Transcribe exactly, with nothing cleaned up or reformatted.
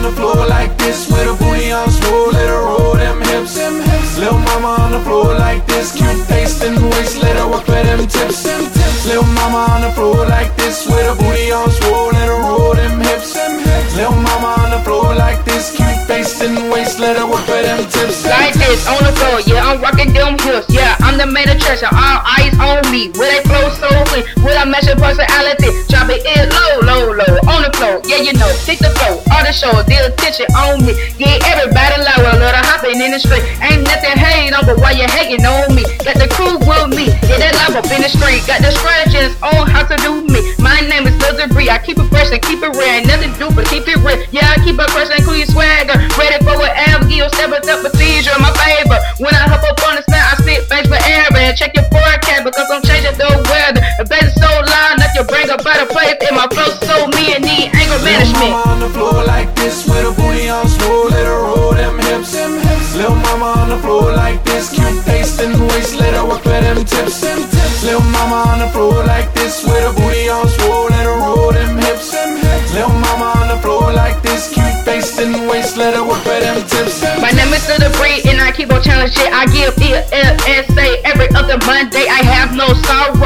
on the floor like this with a booty on swole, let her roll them hips. Lil' mama on the floor like this, cute face and waist, let her work for them tips. Lil' mama on the floor like this with a booty on swole, let her roll them hips. Lil' mama on the floor like this, cute face and waist, let her work for them tips. Like this on the floor, yeah, I'm rocking them hips. Yeah, I'm the main attraction, all eyes on me. With a flow so clean, with a matching personality. Drop it in low, low, low, on the floor. Yeah, you know, hit the flow, all the show, the attention on me. Yeah, everybody loud, a little hopping in the street. Ain't nothing hate on, but why you hating on me? Got the crew with me, yeah, that life up in the street. Got the strategies on how to do me. My name is Lil Debris, I keep it fresh and keep it real. Ain't nothing to do but keep it real. Yeah, I keep it fresh and clean swagger. Ready for whatever, give step up procedure, my favor. When I hop up on the stand, I spit face for air. And check your forecast because I'm changing the weather. The bass is so loud, that you bring up out of place. And my flow so me and need anger management. Lil' mama on the floor like this with a booty on swole, let her roll them hips. Lil' mama on the floor like this, cute face and waist, let her work for them tips. Lil' mama on the floor like this with a booty on swole, let her roll them hips. Lil' mama on the floor like this, cute face and waist, let her work for them tips. My name is Lil Debris and I keep on challenging shit. I give it L S A every other Monday. I have no sorrow.